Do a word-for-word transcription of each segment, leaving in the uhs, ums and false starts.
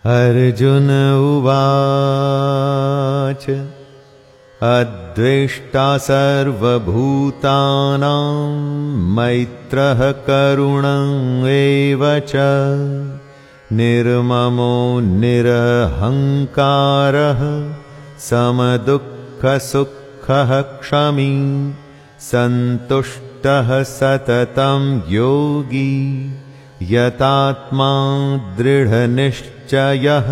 अर्जुन उवाच अद्वेष्टा सर्वभूतानां मैत्रः करुण एव च निर्ममो निरहंकारः समदुःखसुखः क्षमी सन्तुष्टः सततं योगी यतात्मा दृढनिश्चयः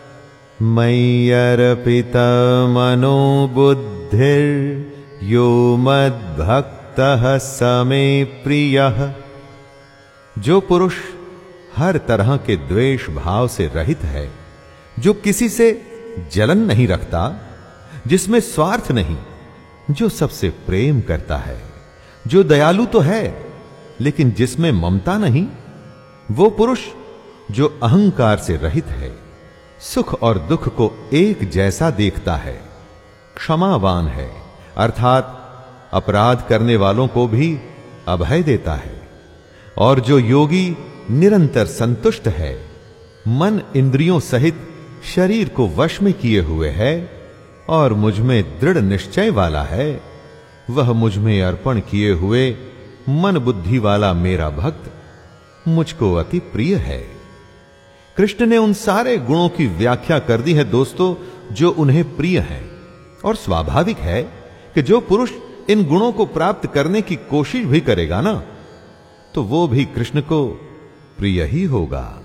मय्यर्पितमनो बुद्धिर्यो मद्भक्तः स मे प्रियः। जो पुरुष हर तरह के द्वेष भाव से रहित है, जो किसी से जलन नहीं रखता, जिसमें स्वार्थ नहीं, जो सबसे प्रेम करता है, जो दयालु तो है लेकिन जिसमें ममता नहीं, वो पुरुष जो अहंकार से रहित है, सुख और दुख को एक जैसा देखता है, क्षमावान है अर्थात अपराध करने वालों को भी अभय देता है, और जो योगी निरंतर संतुष्ट है, मन इंद्रियों सहित शरीर को वश में किए हुए है और मुझ में दृढ़ निश्चय वाला है, वह मुझ में अर्पण किए हुए मन बुद्धि वाला मेरा भक्त मुझको अति प्रिय है। कृष्ण ने उन सारे गुणों की व्याख्या कर दी है दोस्तों जो उन्हें प्रिय हैं, और स्वाभाविक है कि जो पुरुष इन गुणों को प्राप्त करने की कोशिश भी करेगा ना, तो वो भी कृष्ण को प्रिय ही होगा।